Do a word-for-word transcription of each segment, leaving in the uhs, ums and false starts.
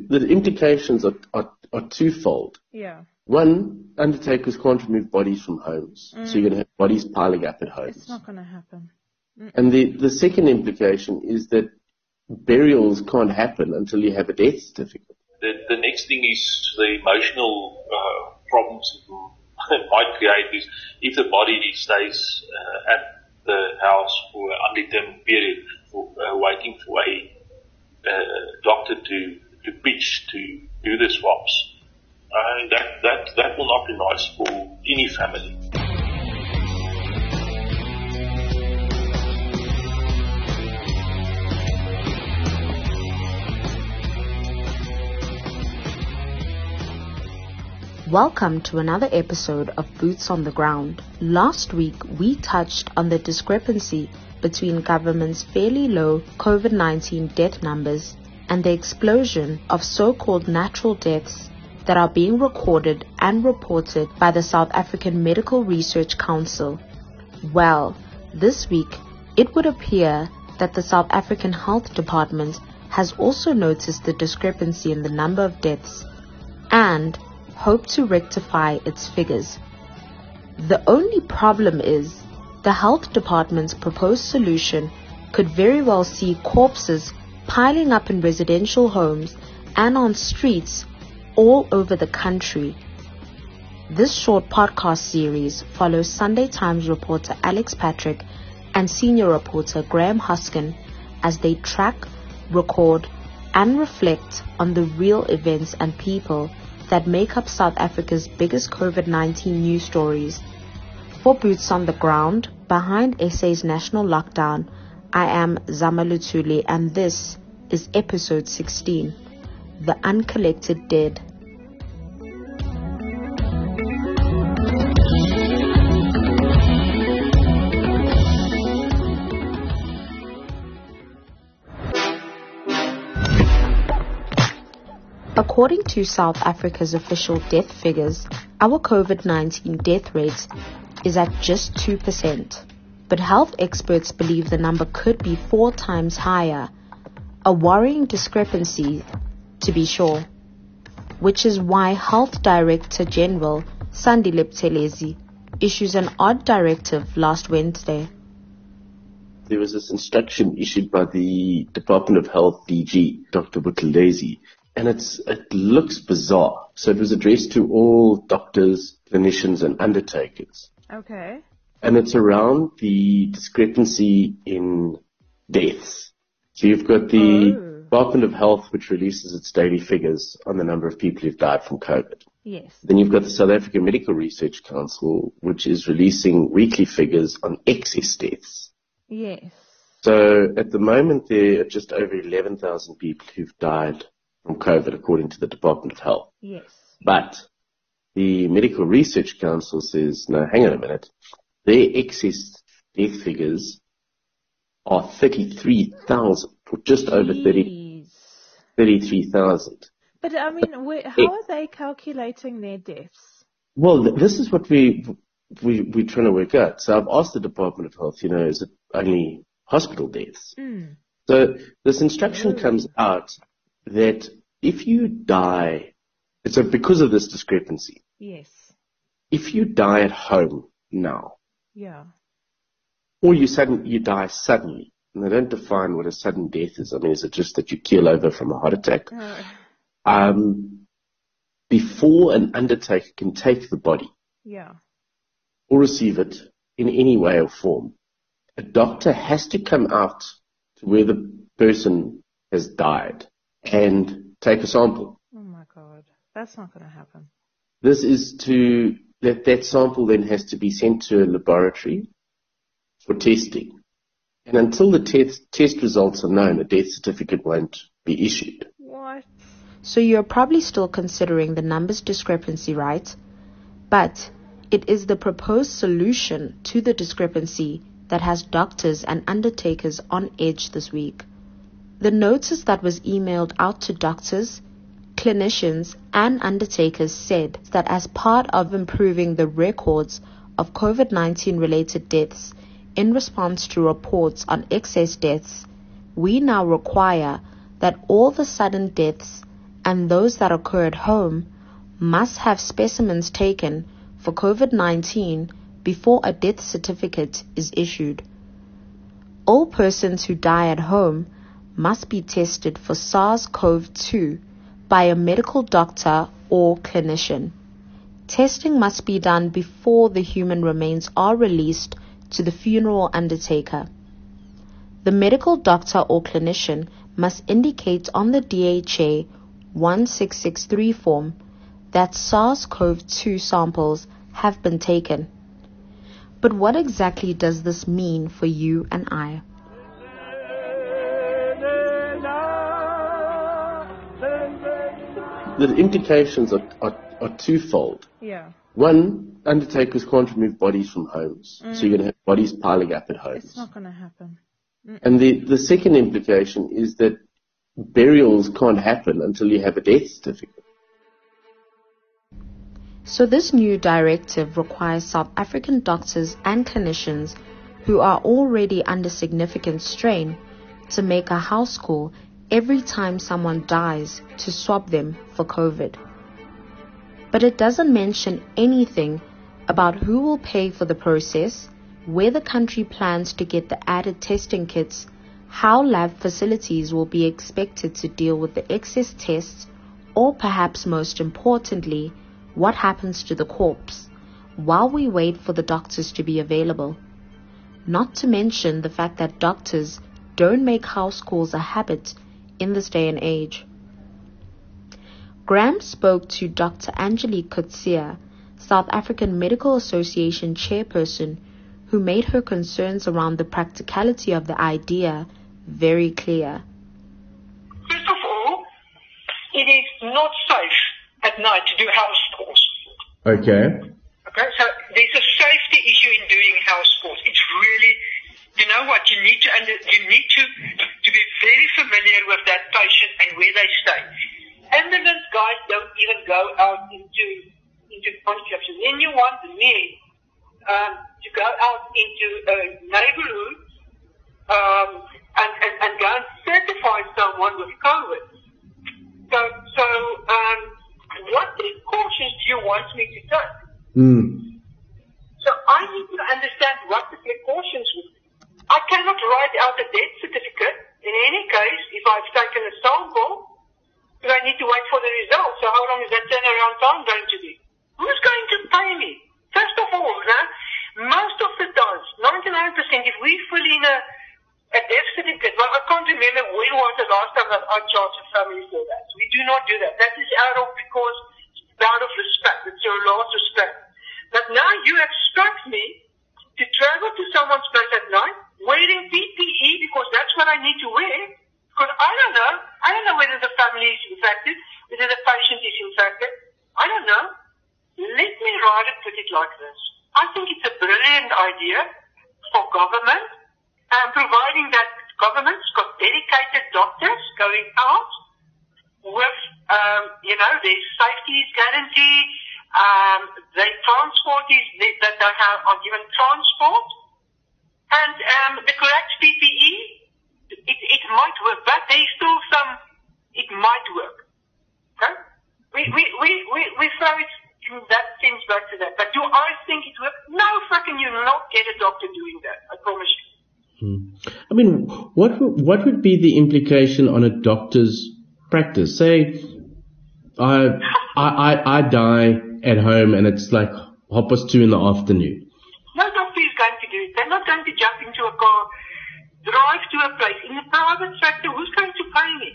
the implications are, are, are twofold. Yeah. One, undertakers can't remove bodies from homes, mm. so you're going to have bodies piling up at homes. It's not going to happen. Mm-mm. And the, the second implication is that burials can't happen until you have a death certificate. The, the next thing is the emotional uh, problems it might create is if the body stays uh, at the house for an undetermined period, for, uh, waiting for a uh, doctor to, to pitch to do the swabs. Uh, that, that, that will not be nice for any family. Welcome to another episode of Boots on the Ground. Last week, we touched on the discrepancy between government's fairly low COVID nineteen death numbers and the explosion of so-called natural deaths that are being recorded and reported by the South African Medical Research Council. Well, this week, it would appear that the South African Health Department has also noticed the discrepancy in the number of deaths and hope to rectify its figures. The only problem is the health department's proposed solution could very well see corpses piling up in residential homes and on streets all over the country. This short podcast series follows Sunday Times reporter Alex Patrick and senior reporter Graham Hoskin as they track, record, and reflect on the real events and people that make up South Africa's biggest COVID nineteen news stories. For Boots on the Ground, behind S A's national lockdown, I am Zama Lutuli, and this is episode sixteen, The Uncollected Dead. According to South Africa's official death figures, our COVID nineteen death rate is at just two percent. But health experts believe the number could be four times higher, a worrying discrepancy to be sure, which is why Health Director General Sandile Buthelezi issues an odd directive last Wednesday. There was this instruction issued by the Department of Health D G, Doctor Buthelezi, and it's, it looks bizarre. So it was addressed to all doctors, clinicians, and undertakers. Okay. And it's around the discrepancy in deaths. So you've got the oh. Department of Health, which releases its daily figures on the number of people who've died from COVID. Yes. Then you've got the South African Medical Research Council, which is releasing weekly figures on excess deaths. Yes. So at the moment, there are just over eleven thousand people who've died from COVID, according to the Department of Health. Yes. But the Medical Research Council says, no, hang on a minute. Their excess death figures are thirty-three thousand, or just over thirty, thirty-three thousand. But, I mean, where, how are they calculating their deaths? Well, this is what we, we, we're trying to work out. So I've asked the Department of Health, you know, is it only hospital deaths? Mm. So this instruction oh. comes out that if you die, so because of this discrepancy, yes, if you die at home now, yeah, or you sudden you die suddenly, and they don't define what a sudden death is. I mean, is it just that you keel over from a heart attack? Oh. Um, before an undertaker can take the body, yeah, or receive it in any way or form, a doctor has to come out to where the person has died and take a sample. Oh my God, that's not going to happen. This is to, that, that sample then has to be sent to a laboratory for testing. And until the test, test results are known, a death certificate won't be issued. What? So you're probably still considering the numbers discrepancy, right? But it is the proposed solution to the discrepancy that has doctors and undertakers on edge this week. The notice that was emailed out to doctors, clinicians, and undertakers said that as part of improving the records of COVID nineteen related deaths in response to reports on excess deaths, we now require that all the sudden deaths and those that occur at home must have specimens taken for COVID nineteen before a death certificate is issued. All persons who die at home must be tested for SARS-C o V two by a medical doctor or clinician. Testing must be done before the human remains are released to the funeral undertaker. The medical doctor or clinician must indicate on the D H A one six six three form that SARS-C o V two samples have been taken. But what exactly does this mean for you and I? The implications are, are, are twofold. Yeah. One, undertakers can't remove bodies from homes, mm. so you're going to have bodies piling up at homes. It's not going to happen. Mm-mm. And the, the second implication is that burials can't happen until you have a death certificate. So this new directive requires South African doctors and clinicians who are already under significant strain to make a house call every time someone dies to swab them for COVID. But it doesn't mention anything about who will pay for the process, where the country plans to get the added testing kits, how lab facilities will be expected to deal with the excess tests, or perhaps most importantly, what happens to the corpse while we wait for the doctors to be available. Not to mention the fact that doctors don't make house calls a habit in this day and age. Graham spoke to Doctor Angelique Coetzee, South African Medical Association chairperson, who made her concerns around the practicality of the idea very clear. First of all, it is not safe at night to do house calls. Okay. Okay, so there's a safety issue in doing house calls. It's really, you know what, you need to under, you need to, to be very familiar with that patient and where they stay. Ambulance guys don't even go out into into conflicts. And then you want me um, to go out into a neighborhood um, and, and, and go and certify someone with COVID. So, so um, what precautions do you want me to take? Mm. So I need to understand what the precautions will be. I cannot write out a death certificate in any case if I've taken a sample. But I need to wait for the results. So how long is that turnaround time going to be? Who's going to pay me? First of all, no, most of the times, ninety-nine percent, if we fill in a, a death certificate, well, I can't remember when was the last time that I charged a family for that. We do not do that. That is out of, because it's out of respect. It's your last respect. But now you expect me to travel to someone's place at night wearing P P E because that's what I need to wear. Because I don't know. I don't know whether the family is infected, whether the patient is infected. I don't know. Let me rather put it like this. I think it's a brilliant idea for government, and providing that government's got dedicated doctors going out with, um, you know, their safety is guaranteed, um, their transport is, that they have, are given transport, and um, the correct P P E. It, it might work, but there's still some, it might work. Okay? We, we, we, we, we throw it in that sense back to that. But do I think it works? No, fucking you not get a doctor doing that. I promise you. Hmm. I mean, what, what would be the implication on a doctor's practice? Say, I, I, I, I die at home and it's like half past two in the afternoon. No doctor is going to do it. They're not going to jump into a car, drive to a place. In the private sector, who's going to pay me?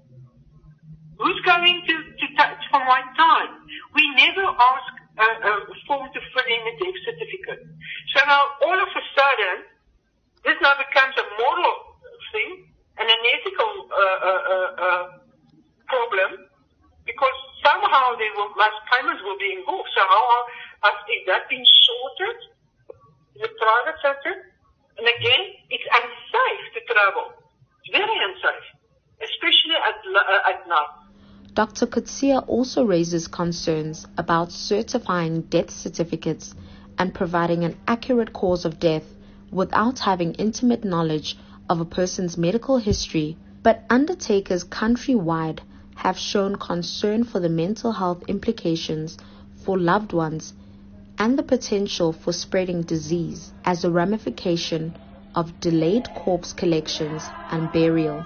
Who's going to, to touch for my time? We never ask a, a form to fill in a death certificate. So now, all of a sudden, this now becomes a moral thing and an ethical uh, uh, uh, uh, problem, because somehow there will, mass payments will be involved. So how has that been sorted in the private sector? And again, it's unsafe to travel. It's very unsafe, especially at, uh, at night. Doctor Coetzee also raises concerns about certifying death certificates and providing an accurate cause of death without having intimate knowledge of a person's medical history, but undertakers countrywide have shown concern for the mental health implications for loved ones and the potential for spreading disease as a ramification of delayed corpse collections and burial.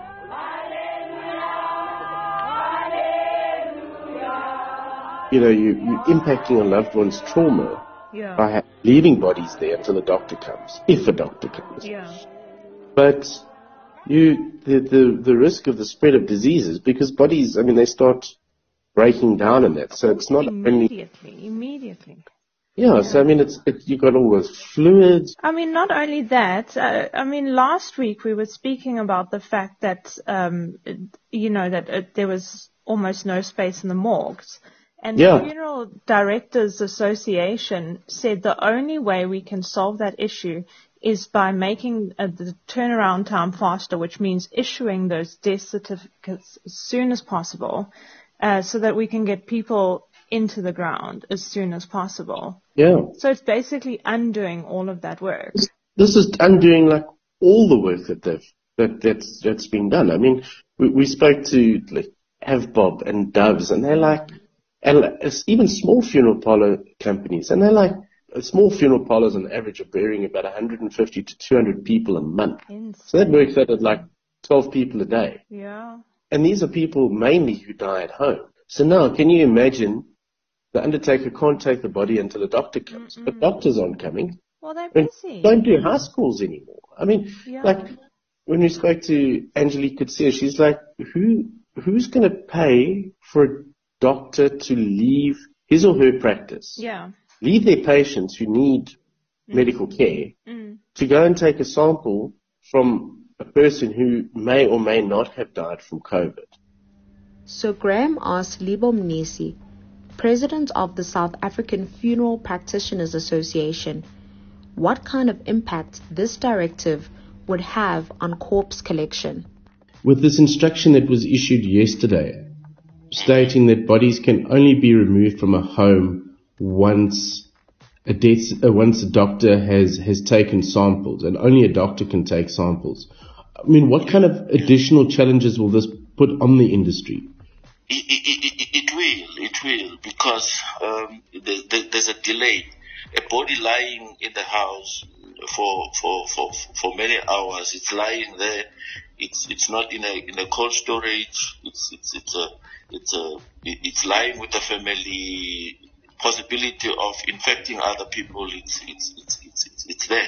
You know, you, you're impacting a loved one's trauma Yeah. by ha- leaving bodies there until a doctor comes, if a doctor comes. Yeah. But you, the, the, the risk of the spread of diseases, because bodies, I mean, they start breaking down in that. So it's not only, Immediately. Immediately. yeah, so I mean, it's, it, you got all those fluids. I mean, not only that, uh, I mean, last week we were speaking about the fact that, um, you know, that uh, there was almost no space in the morgues. And Yeah. the Funeral Directors Association said the only way we can solve that issue is by making uh, the turnaround time faster, which means issuing those death certificates as soon as possible, uh, so that we can get people into the ground as soon as possible. Yeah. So it's basically undoing all of that work. This is undoing like all the work that they've, that, that's, that's been done. I mean, we, we spoke to like Avbob and Doves, and they're like, and it's even small funeral parlor companies, and they're like, a small funeral parlors on average are burying about one hundred fifty to two hundred people a month. Insane. So that works out at like twelve people a day. Yeah. And these are people mainly who die at home. So now, can you imagine the undertaker can't take the body until the doctor comes, Mm-mm. but doctors aren't coming. Well, they're And busy. don't do house calls anymore. I mean, Yeah. like when we spoke to Angelique Kutsia, she's like, who who's going to pay for a doctor to leave his or her practice, Yeah. leave their patients who need medical care, Mm. to go and take a sample from a person who may or may not have died from COVID? So Graham asked Libo Mnisi, president of the South African Funeral Practitioners Association, what kind of impact this directive would have on corpse collection. With this instruction that was issued yesterday, stating that bodies can only be removed from a home once a death, uh, once a doctor has, has taken samples, and only a doctor can take samples. I mean, what kind of additional challenges will this put on the industry? It, it, it, it will, it will, because um, there, there, there's a delay. A body lying in the house for for for for many hours, it's lying there. It's it's not in a in a cold storage. It's it's it's a it's a it's lying with the family. Possibility of infecting other people. It's it's it's it's it's, it's there.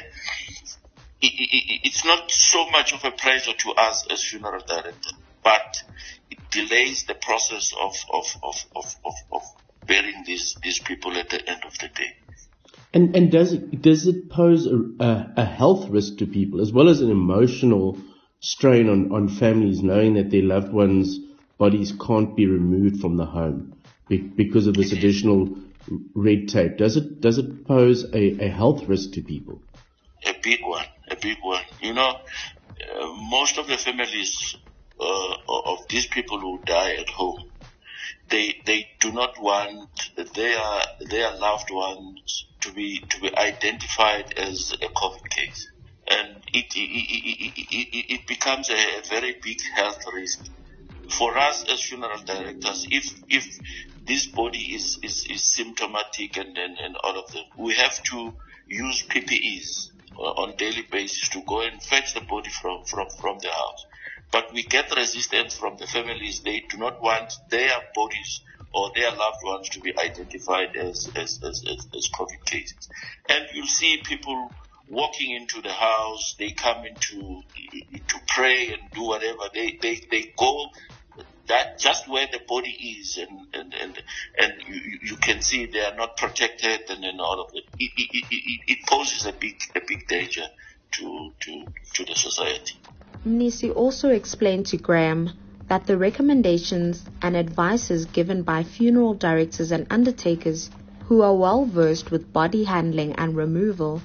It, it, it's not so much of a pressure to us as funeral director, but it delays the process of of of of of, of burying these these people at the end of the day. And and does it does it pose a, a, a health risk to people as well as an emotional strain on, on families knowing that their loved ones' bodies can't be removed from the home be, because of this additional red tape? Does it does it pose a, a health risk to people? A big one, a big one. You know, uh, most of the families uh, of these people who die at home, they they do not want their their loved ones to be to be identified as a COVID case, and it it it, it, it, it becomes a, a very big health risk for us as funeral directors. If if this body is is, is symptomatic and, and and all of them, we have to use P P Es on daily basis to go and fetch the body from from from the house. But we get resistance from the families. They do not want their bodies or their loved ones to be identified as as, as, as, as COVID cases. And you'll see people walking into the house, they come into to pray and do whatever. They they, they go that just where the body is, and and and, and you, you can see they are not protected, and then all of it. It, it, it, it poses a big a big danger to to to the society. Mnisi also explained to Graham that the recommendations and advices given by funeral directors and undertakers who are well versed with body handling and removal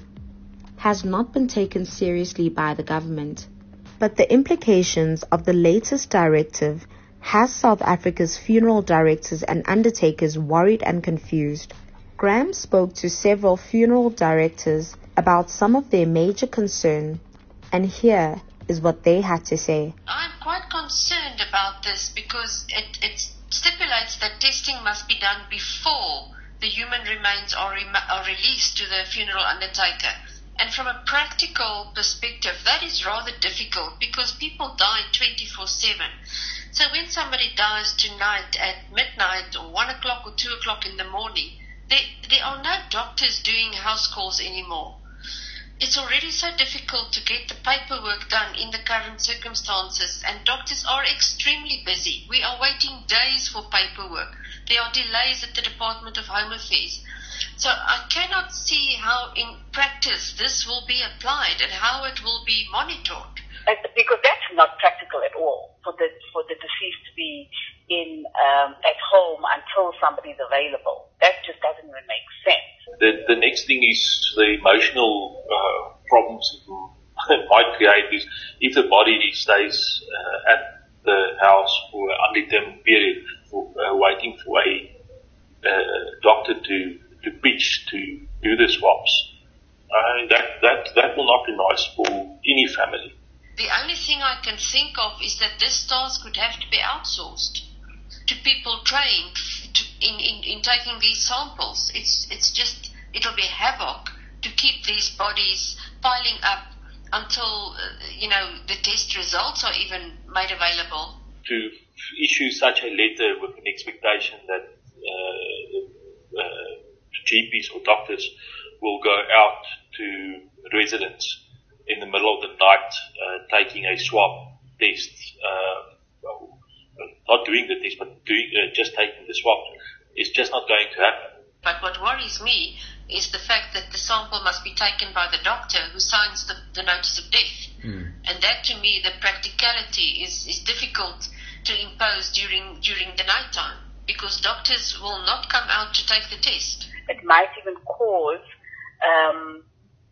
has not been taken seriously by the government. But the implications of the latest directive has South Africa's funeral directors and undertakers worried and confused. Graham spoke to several funeral directors about some of their major concerns, and here is what they had to say. I'm quite concerned about this because it, it stipulates that testing must be done before the human remains are, rem- are released to the funeral undertaker. And from a practical perspective, that is rather difficult because people die twenty-four seven. So when somebody dies tonight at midnight or one o'clock or two o'clock in the morning, there, there are no doctors doing house calls anymore. It's already so difficult to get the paperwork done in the current circumstances, and doctors are extremely busy. We are waiting days for paperwork. There are delays at the Department of Home Affairs. So I cannot see how in practice this will be applied and how it will be monitored. Because that's not practical at all for the for the deceased to be in um, at home until somebody's available. That just doesn't even make sense. The, the next thing is the emotional uh, problems it might create is if the body stays uh, at the house for an undetermined period, for, uh, waiting for a uh, doctor to, to pitch to do the swabs. Uh, that, that, that will not be nice for any family. The only thing I can think of is that this task would have to be outsourced to people trained to, in, in, in taking these samples. It's it's just, it'll be havoc to keep these bodies piling up until, uh, you know, the test results are even made available. To issue such a letter with an expectation that uh, uh, G Ps or doctors will go out to residents in the middle of the night uh, taking a swab test, uh, well, not doing the test, but doing uh, just taking the swab, is just not going to happen. But what worries me is the fact that the sample must be taken by the doctor who signs the, the notice of death. Mm. And that, to me, the practicality is, is difficult to impose during during the night time, because doctors will not come out to take the test. It might even cause um,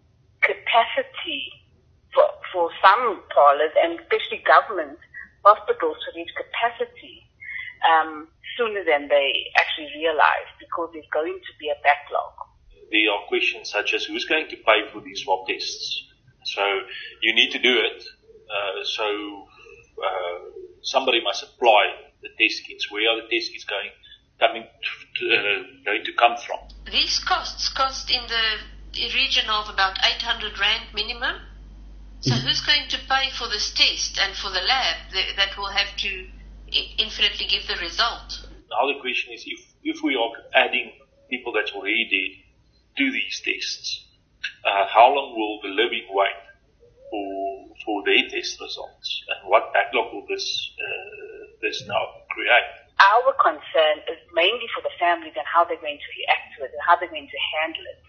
capacity for, for some parlours, and especially government hospitals, to reach capacity um, sooner than they actually realize, because there's going to be a backlog. There are questions such as who's going to pay for these swab tests. So you need to do it. Uh, so uh, somebody must supply the test kits. Where are the test kits going coming to, uh, going to come from? These costs cost in the region of about eight hundred rand minimum. So who's going to pay for this test and for the lab that will have to infinitely give the result? Now the question is, if, if we are adding people that's already dead to these tests, uh, how long will the living wait for for their test results? And what backlog will this uh, this now create? Our concern is mainly for the families and how they're going to react to it and how they're going to handle it.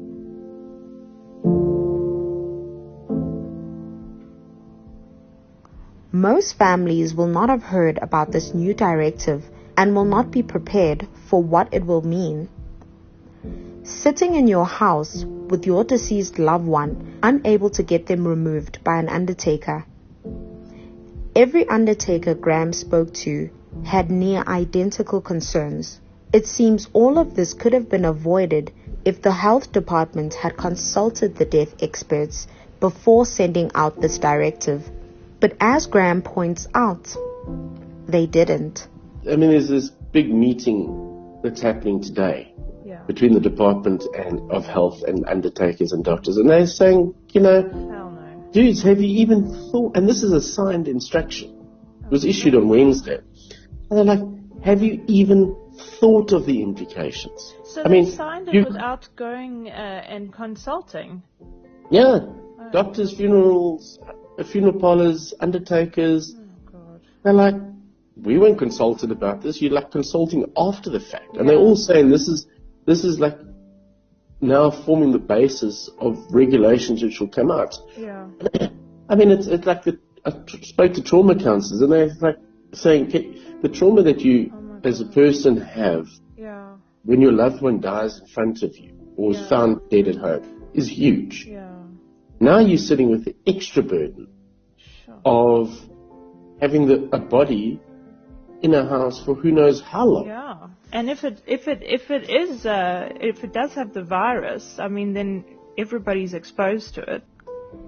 Most families will not have heard about this new directive and will not be prepared for what it will mean. Sitting in your house with your deceased loved one, unable to get them removed by an undertaker. Every undertaker Graham spoke to had near identical concerns. It seems all of this could have been avoided if the health department had consulted the death experts before sending out this directive. But as Graham points out, they didn't. I mean, there's this big meeting that's happening today yeah. between the Department and of Health and undertakers and doctors, and they're saying, you know, Hell no. dudes, have you even thought, and this is a signed instruction, it was issued on Wednesday, and they're like, have you even thought of the implications? So I they mean, signed it you, without going uh, and consulting? Yeah, Oh. doctors, funerals, funeral parlors, undertakers, Oh, God. they're like, we weren't consulted about this. You're like consulting after the fact. And Yeah. they're all saying this is, this is like now forming the basis of regulations which will come out. Yeah. I mean, it's, it's like the, I spoke to trauma counselors and they're like saying, okay, the trauma that you Oh as a person have Yeah. when your loved one dies in front of you or is Yeah. found dead at home is huge. Yeah. Now you're sitting with the extra burden Sure. of having the, a body in a house for who knows how long. Yeah. And if it if it if it is uh, if it does have the virus, I mean, then everybody's exposed to it.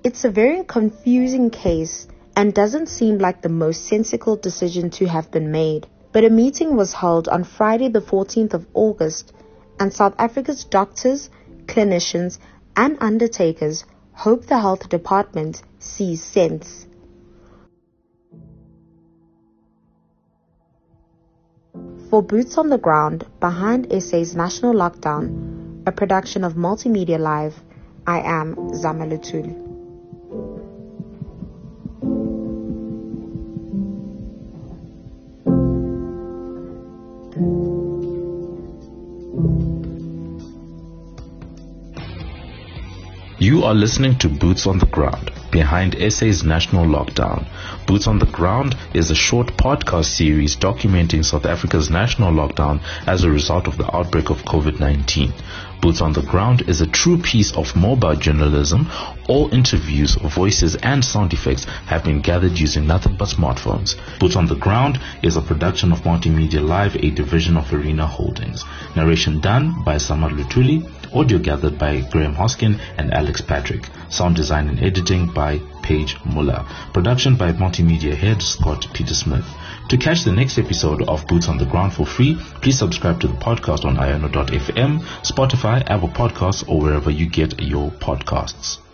It's a very confusing case and doesn't seem like the most sensible decision to have been made. But a meeting was held on Friday the fourteenth of August, and South Africa's doctors, clinicians, and undertakers hope the health department sees sense. For Boots on the Ground, Behind S A's National Lockdown, a production of Multimedia Live, I am Zama Luthuli. You are listening to Boots on the Ground, Behind S A's National Lockdown. Boots on the Ground is a short podcast series documenting South Africa's national lockdown as a result of the outbreak of COVID nineteen. Boots on the Ground is a true piece of mobile journalism. All interviews, voices, and sound effects have been gathered using nothing but smartphones. Boots on the Ground is a production of Multimedia Live, a division of Arena Holdings. Narration done by Samar Luthuli. Audio gathered by Graham Hoskin and Alex Patrick. Sound design and editing by Paige Muller. Production by Multimedia Head Scott Peter Smith. To catch the next episode of Boots on the Ground for free, please subscribe to the podcast on iono dot f m, Spotify, Apple Podcasts, or wherever you get your podcasts.